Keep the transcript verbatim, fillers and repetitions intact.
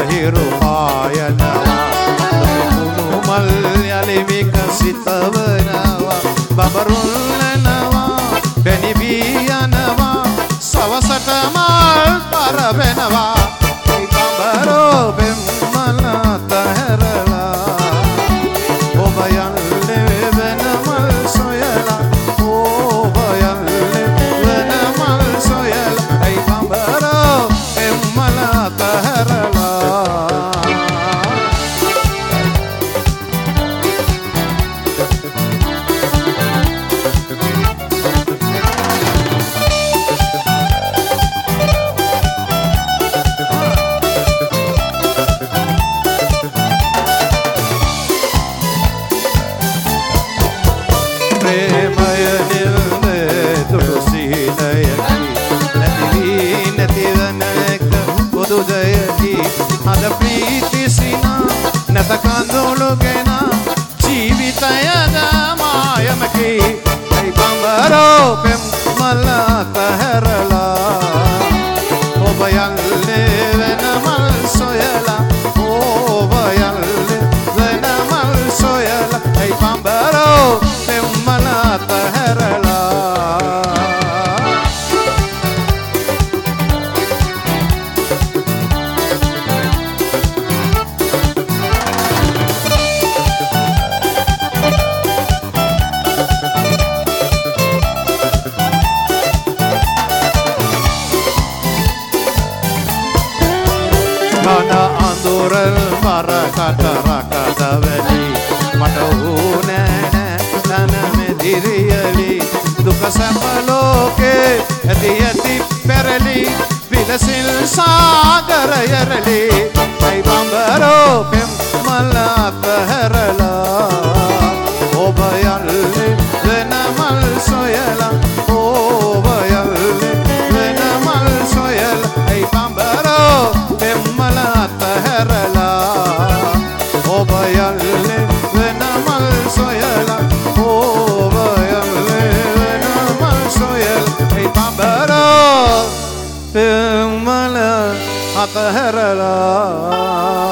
අහිරු පායනවා කුණු මල් යලිමික සිතවනවා බබරුල්ලනවා පැණි වී යනවා සවසට මල් පරවෙනවා බඹරෝ පෙම්මල තහැරලා ඔබ යන්නේ වෙන මල් සොයලා ඔබ යන්නේ වෙන මල් සොයලා ඒ බඹරෝ පෙම්මල තහැරලා අද ප්‍රීති සිනා නැත කඳුළුගෙන ජීවිතයද මායමකි ඒ බඹරෝ පෙම්මල තහැරලා ඔබ යන්නේ වෙන මල් සොයලා ඔබ යන්නේ වෙන මල් සොයලා ඒ බඹරෝ පෙම්මල තහැරලා අඳුරල් මරකට රකද වෙලි මට ඕනෑ නෑ මෙදිරියලි දුක සැප ලෝකේ ඇති ඇති පෙරලි විලසිල් සාගර යරලි ඒ බඹරෝ පෙම්මල තහැරලා ඔබ යන්නේ වෙන මල් සොයලා ඔබ යන්නේ වෙන මල් සොයලා ඒ බඹරෝ පෙම්මල තහැරලා ඔබ යන්නේ වෙන මල් සොයලා ඔබ යන්නේ වෙන මල් සොයලා ඒ බඹරෝ පෙම්මල අතහැරලා